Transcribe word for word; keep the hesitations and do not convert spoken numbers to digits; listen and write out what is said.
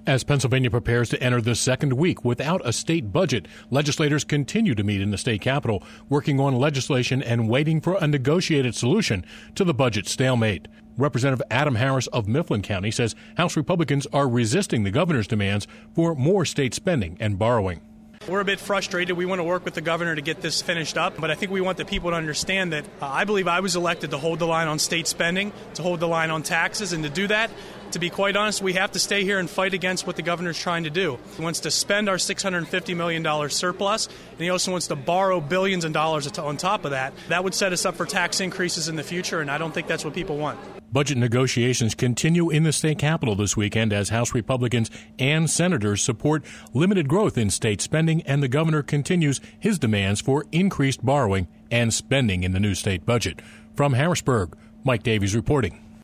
As Pennsylvania prepares to enter the second week without a state budget, legislators continue to meet in the state capitol, working on legislation and waiting for a negotiated solution to the budget stalemate. Representative Adam Harris of Mifflin County says House Republicans are resisting the governor's demands for more state spending and borrowing. We're a bit frustrated. We want to work with the governor to get this finished up, but I think we want the people to understand that uh, I believe I was elected to hold the line on state spending, to hold the line on taxes, and to do that, to be quite honest, we have to stay here and fight against what the governor's trying to do. He wants to spend our six hundred fifty million dollars surplus, and he also wants to borrow billions of dollars on top of that. That would set us up for tax increases in the future, and I don't think that's what people want. Budget negotiations continue in the state capitol this weekend as House Republicans and senators support limited growth in state spending, and the governor continues his demands for increased borrowing and spending in the new state budget. From Harrisburg, Mike Davies reporting.